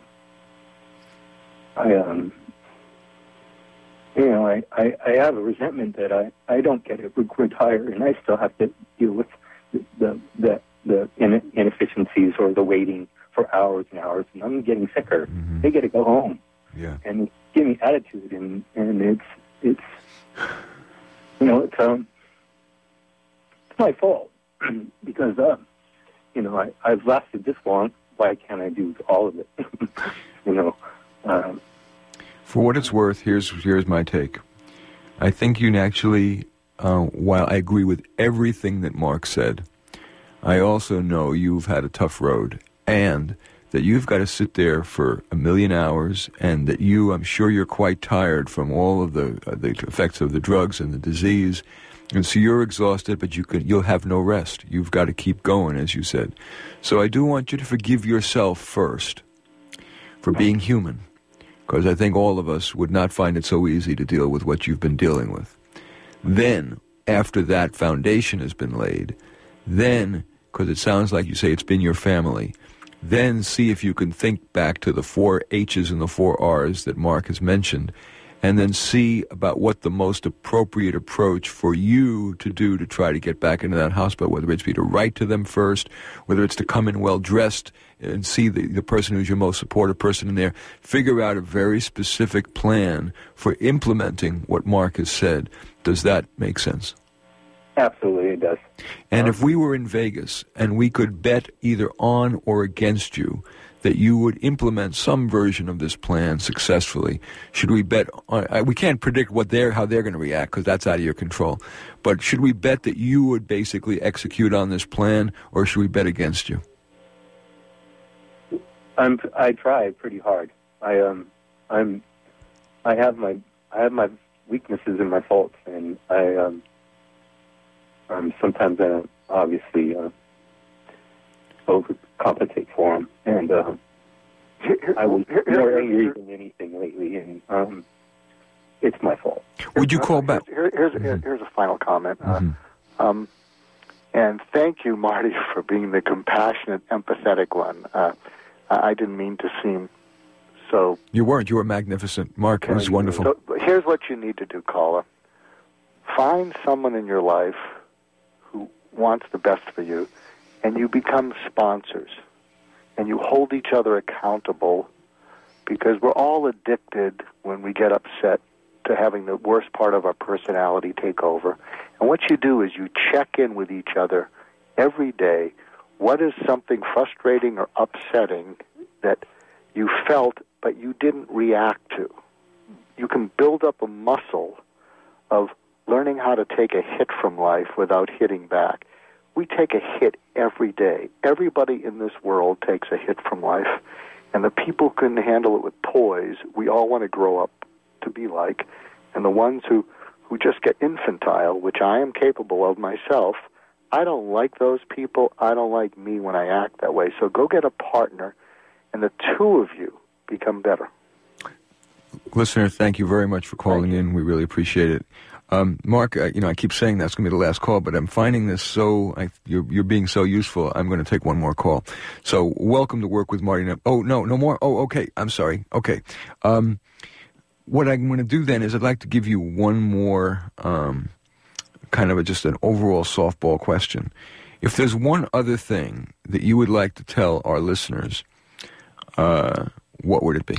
I, um, you know, I, I, I have a resentment that I, I don't get to retire, and I still have to deal with the the, the inefficiencies or the waiting for hours and hours, and I'm getting sicker. Mm-hmm. They get to go home. Yeah. And give me attitude, and, and it's it's you know it's um it's my fault because uh you know I I've lasted this long. Why can't I do all of it? you know. Um, For what it's worth, here's here's my take. I think you actually, uh, while I agree with everything that Mark said, I also know you've had a tough road, and that you've got to sit there for a million hours, and that you, I'm sure you're quite tired from all of the uh, the effects of the drugs and the disease, and so you're exhausted, but you can, you'll have no rest. You've got to keep going, as you said. So I do want you to forgive yourself first for being human, because I think all of us would not find it so easy to deal with what you've been dealing with. Then, after that foundation has been laid, then, because it sounds like you say it's been your family, then see if you can think back to the four H's and the four R's that Mark has mentioned, and then see about what the most appropriate approach for you to do to try to get back into that hospital, whether it's be to write to them first, whether it's to come in well-dressed and see the, the person who's your most supportive person in there. Figure out a very specific plan for implementing what Mark has said. Does that make sense? Absolutely, it does. And if we were in Vegas and we could bet either on or against you that you would implement some version of this plan successfully? Should we bet on, uh, we can't predict what they're, how they're going to react because that's out of your control. But should we bet that you would basically execute on this plan, or should we bet against you? I'm, I try pretty hard. I um, I'm, I have my, I have my weaknesses and my faults, and I um, um sometimes I don't obviously uh, overcompensate for them, and uh, I was more angry than anything lately, and um, it's my fault. Would you call back? Here, here's, mm-hmm. here's a final comment. Mm-hmm. Uh, um, and thank you, Marty, for being the compassionate, empathetic one. Uh, I didn't mean to seem so... You weren't. You were magnificent. Mark, it was wonderful. So here's what you need to do, caller. Find someone in your life who wants the best for you, and you become sponsors. And you hold each other accountable, because we're all addicted when we get upset to having the worst part of our personality take over. And what you do is you check in with each other every day. What is something frustrating or upsetting that you felt but you didn't react to? You can build up a muscle of learning how to take a hit from life without hitting back. We take a hit every day. Everybody in this world takes a hit from life. And the people who can handle it with poise, we all want to grow up to be like. And the ones who, who just get infantile, which I am capable of myself, I don't like those people. I don't like me when I act that way. So go get a partner, and the two of you become better. Listener, thank you very much for calling in. We really appreciate it. Um, Mark, uh, you know, I keep saying that's going to be the last call, but I'm finding this so, I, you're, you're being so useful, I'm going to take one more call. So, welcome to Work with Marty. Oh, no, no more? Oh, okay, I'm sorry. Okay. Um, what I'm going to do then is I'd like to give you one more, um, kind of a, just an overall softball question. If there's one other thing that you would like to tell our listeners, uh, what would it be?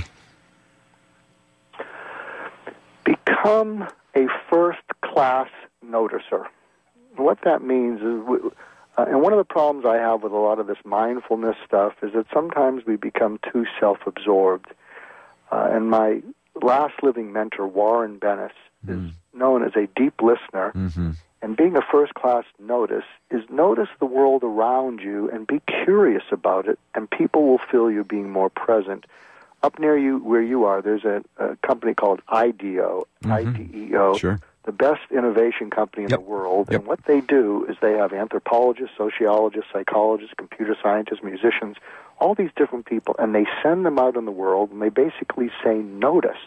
Become a first-class noticer. What that means is, uh, and one of the problems I have with a lot of this mindfulness stuff is that sometimes we become too self-absorbed. Uh, and my last living mentor, Warren Bennis, mm. is known as a deep listener. Mm-hmm. And being a first-class notice is notice the world around you and be curious about it, and people will feel you being more present. Up near you, where you are, there's a, a company called I D E O, mm-hmm. I D E O, sure. the best innovation company in yep. the world. Yep. And what they do is they have anthropologists, sociologists, psychologists, computer scientists, musicians, all these different people, and they send them out in the world, and they basically say, notice.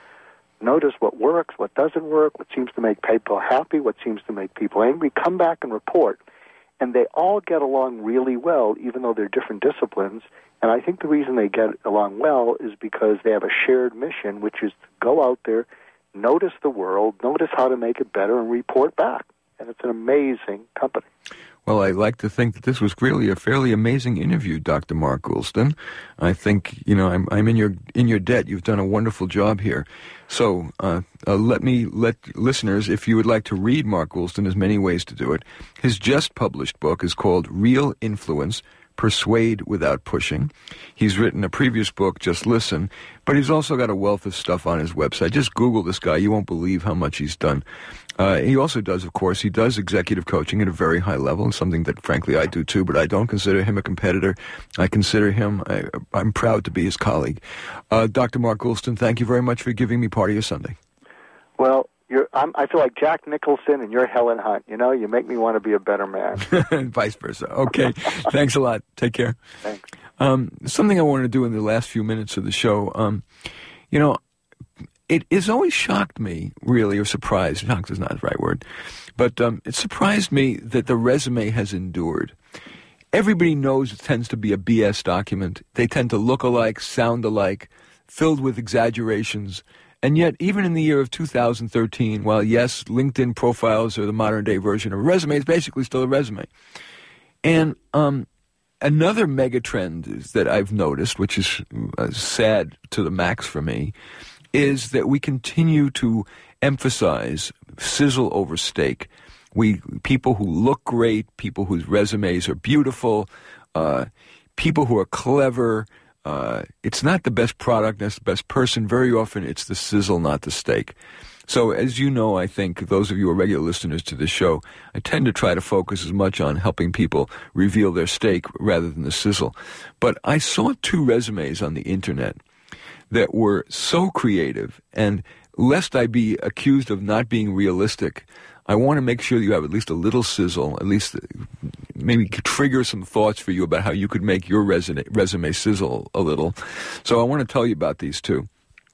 Notice what works, what doesn't work, what seems to make people happy, what seems to make people angry. Come back and report. And they all get along really well, even though they're different disciplines. And I think the reason they get along well is because they have a shared mission, which is to go out there, notice the world, notice how to make it better, and report back. And it's an amazing company. Well, I like to think that this was really a fairly amazing interview, Doctor Mark Goulston. I think, you know, I'm, I'm in your in your debt. You've done a wonderful job here. So uh, uh, let me let listeners, if you would like to read Mark Goulston, there's many ways to do it. His just published book is called Real Influence, Persuade Without Pushing. He's written a previous book, Just Listen, but he's also got a wealth of stuff on his website. Just Google this guy. You won't believe how much he's done. Uh, he also does, of course, he does executive coaching at a very high level, something that, frankly, I do too, but I don't consider him a competitor. I consider him, I, I'm proud to be his colleague. Uh, Doctor Mark Goulston, thank you very much for giving me part of your Sunday. Well, You're, I'm, I feel like Jack Nicholson and you're Helen Hunt. You know, you make me want to be a better man. And vice versa. Okay. Thanks a lot. Take care. Thanks. Um, something I wanted to do in the last few minutes of the show, um, you know, it has always shocked me, really, or surprised. Shocked is not the right word. But um, it surprised me that the resume has endured. Everybody knows it tends to be a B S document. They tend to look alike, sound alike, filled with exaggerations. And yet, even in the year of two thousand thirteen, while, yes, LinkedIn profiles are the modern-day version of a resume, it's basically still a resume. And um, another megatrend that I've noticed, which is uh, sad to the max for me, is that we continue to emphasize sizzle over steak. We people who look great, people whose resumes are beautiful, uh, people who are clever, uh, it's not the best product, that's the best person. Very often it's the sizzle, not the steak. So as you know, I think, those of you who are regular listeners to this show, I tend to try to focus as much on helping people reveal their steak rather than the sizzle. But I saw two resumes on the internet that were so creative, and lest I be accused of not being realistic, I want to make sure that you have at least a little sizzle, at least maybe trigger some thoughts for you about how you could make your resume, resume sizzle a little. So I want to tell you about these two.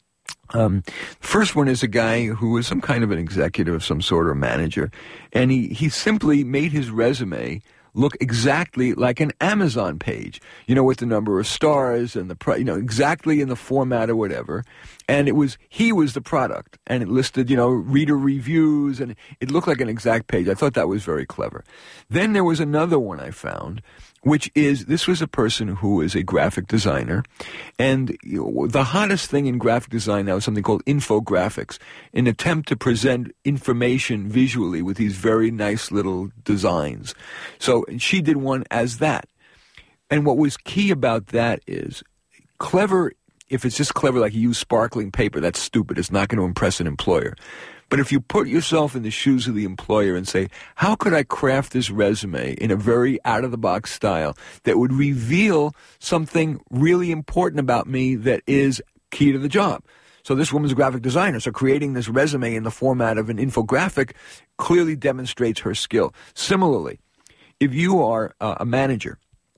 Um, first one is a guy who was some kind of an executive of some sort or manager, and he, he simply made his resume look exactly like an Amazon page, you know, with the number of stars and the, pri- you know, exactly in the format or whatever. And it was, he was the product, and it listed, you know, reader reviews, and it looked like an exact page. I thought that was very clever. Then there was another one I found, which is, this was a person who is a graphic designer, and you know, the hottest thing in graphic design now is something called infographics, an attempt to present information visually with these very nice little designs. So she did one as that. And what was key about that is, clever, if it's just clever like you use sparkling paper, that's stupid. It's not going to impress an employer. But if you put yourself in the shoes of the employer and say, how could I craft this resume in a very out-of-the-box style that would reveal something really important about me that is key to the job? So this woman's a graphic designer, so creating this resume in the format of an infographic clearly demonstrates her skill. Similarly, if you are uh, a manager,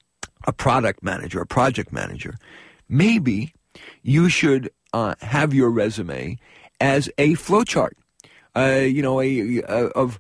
a product manager, a project manager, maybe you should uh, have your resume as a flowchart. Uh, you know, a, a of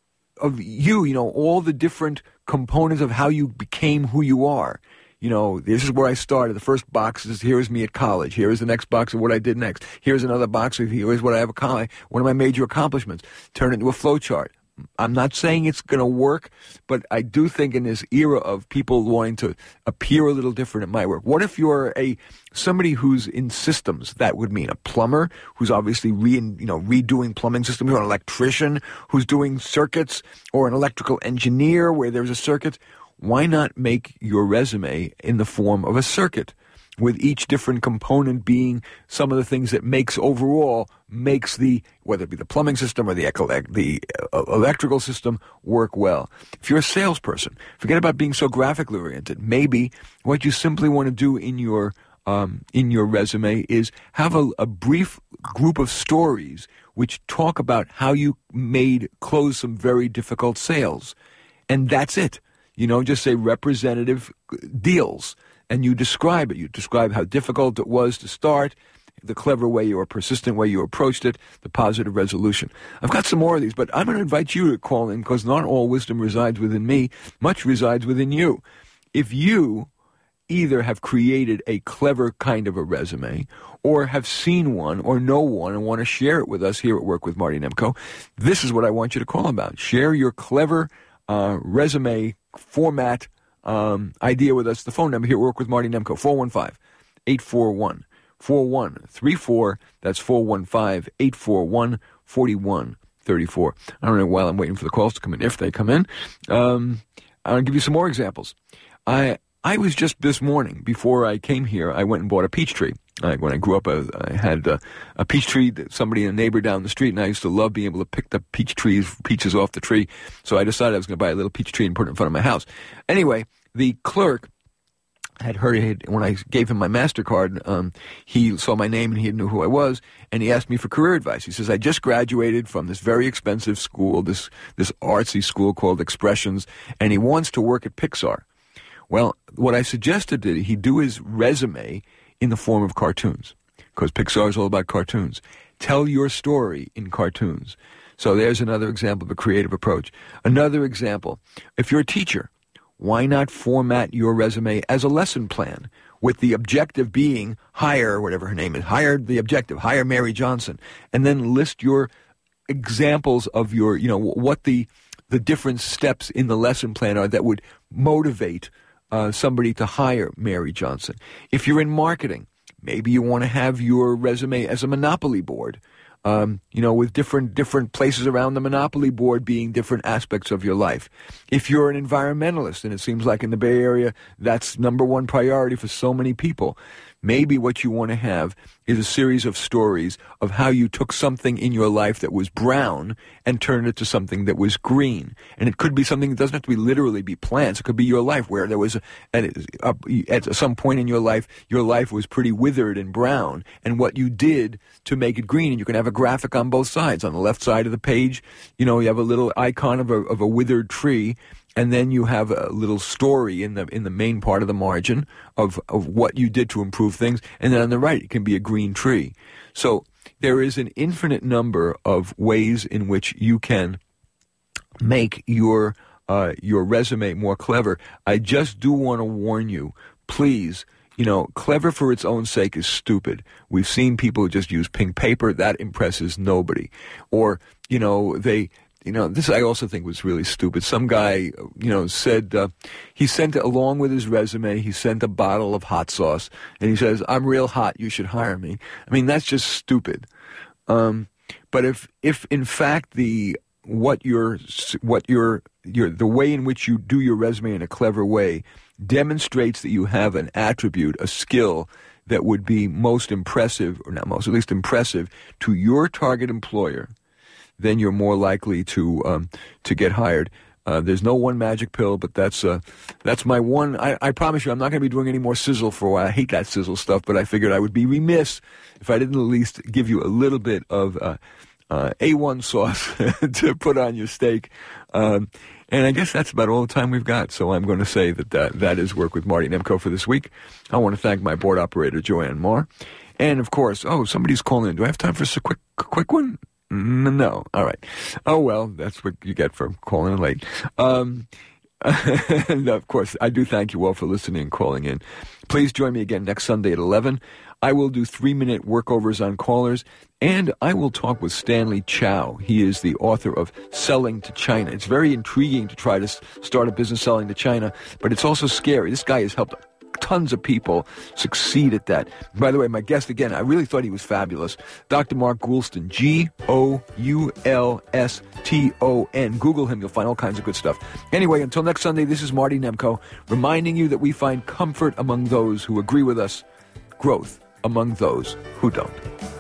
of you, you know, all the different components of how you became who you are. You know, this is where I started. The first box is, here is me at college. Here is the next box of what I did next. Here's another box of, here is what I have accomplished, one of my major accomplishments. Turn it into a flowchart. I'm not saying it's going to work, but I do think in this era of people wanting to appear a little different, it might work. What if you're a somebody who's in systems? That would mean a plumber who's obviously re, you know, redoing plumbing systems, or an electrician who's doing circuits, or an electrical engineer where there's a circuit. Why not make your resume in the form of a circuit, with each different component being some of the things that makes overall makes the, whether it be the plumbing system or the the electrical system, work well. If you're a salesperson, forget about being so graphically oriented. Maybe what you simply want to do in your um, in your resume is have a, a brief group of stories which talk about how you made close some very difficult sales, and that's it. You know, just say representative deals. And you describe it. You describe how difficult it was to start, the clever way or persistent way you approached it, the positive resolution. I've got some more of these, but I'm going to invite you to call in, because not all wisdom resides within me. Much resides within you. If you either have created a clever kind of a resume, or have seen one, or know one, and want to share it with us here at Work with Marty Nemko, this is what I want you to call about. Share your clever uh, resume format Um, idea with us. The phone number here, Work with Marty Nemko, four one five, eight four one, four one three four. That's four one five, eight four one, four one three four. I don't know, while I'm waiting for the calls to come in, if they come in, um, I'll give you some more examples. I I was just this morning, before I came here, I went and bought a peach tree. I, when I grew up, I, I had a, a peach tree that somebody, a neighbor down the street, and I used to love being able to pick the peach trees, peaches off the tree. So I decided I was going to buy a little peach tree and put it in front of my house. Anyway, the clerk had heard, when I gave him my MasterCard, um, he saw my name and he knew who I was, and he asked me for career advice. He says, I just graduated from this very expensive school, this, this artsy school called Expressions, and he wants to work at Pixar. Well, what I suggested that he do his resume in the form of cartoons, because Pixar is all about cartoons. Tell your story in cartoons. So there's another example of a creative approach. Another example, if you're a teacher, why not format your resume as a lesson plan, with the objective being hire, whatever her name is, hire the objective, hire Mary Johnson, and then list your examples of your, you know, what the the different steps in the lesson plan are that would motivate Uh, somebody to hire Mary Johnson. If you're in marketing, maybe you want to have your resume as a monopoly board. Um, you know, with different different places around the Monopoly board being different aspects of your life. If you're an environmentalist, and it seems like in the Bay Area that's number one priority for so many people, maybe what you want to have is a series of stories of how you took something in your life that was brown and turned it to something that was green. And it could be something that doesn't have to be literally be plants. It could be your life where there was, a, a, at some point in your life, your life was pretty withered and brown, and what you did to make it green. And you can have a graphic on both sides. On the left side of the page, you know, you have a little icon of a, of a withered tree, and then you have a little story in the in the main part of the margin of, of what you did to improve things. And then on the right, it can be a green tree. So there is an infinite number of ways in which you can make your uh, your resume more clever. I just do want to warn you, please. You know, clever for its own sake is stupid. We've seen people who just use pink paper. That impresses nobody. Or, you know, they... You know, this I also think was really stupid. Some guy, you know, said, uh, he sent, along with his resume, he sent a bottle of hot sauce, and he says, I'm real hot, you should hire me. I mean, that's just stupid. Um, but if, if in fact the, what your, what your, your, the way in which you do your resume in a clever way demonstrates that you have an attribute, a skill that would be most impressive, or not most, at least impressive to your target employer, then you're more likely to um, to get hired. Uh, there's no one magic pill, but that's uh, that's my one. I, I promise you, I'm not going to be doing any more sizzle for a while. I hate that sizzle stuff, but I figured I would be remiss if I didn't at least give you a little bit of uh, uh, A one sauce to put on your steak. Um, and I guess that's about all the time we've got. So I'm going to say that that, that is Work with Marty Nemko for this week. I want to thank my board operator, Joanne Marr. And, of course, oh, somebody's calling in. Do I have time for a quick, quick one? No. All right. Oh, well, that's what you get for calling in late. Um, and, of course, I do thank you all for listening and calling in. Please join me again next Sunday at eleven. I will do three-minute workovers on callers, and I will talk with Stanley Chow. He is the author of Selling to China. It's very intriguing to try to start a business selling to China, but it's also scary. This guy has helped tons of people succeed at that. By the way, my guest again, I really thought he was fabulous. Doctor Mark Goulston, G O U L S T O N. Google him, you'll find all kinds of good stuff. Anyway, until next Sunday, this is Marty Nemko, reminding you that we find comfort among those who agree with us, growth among those who don't.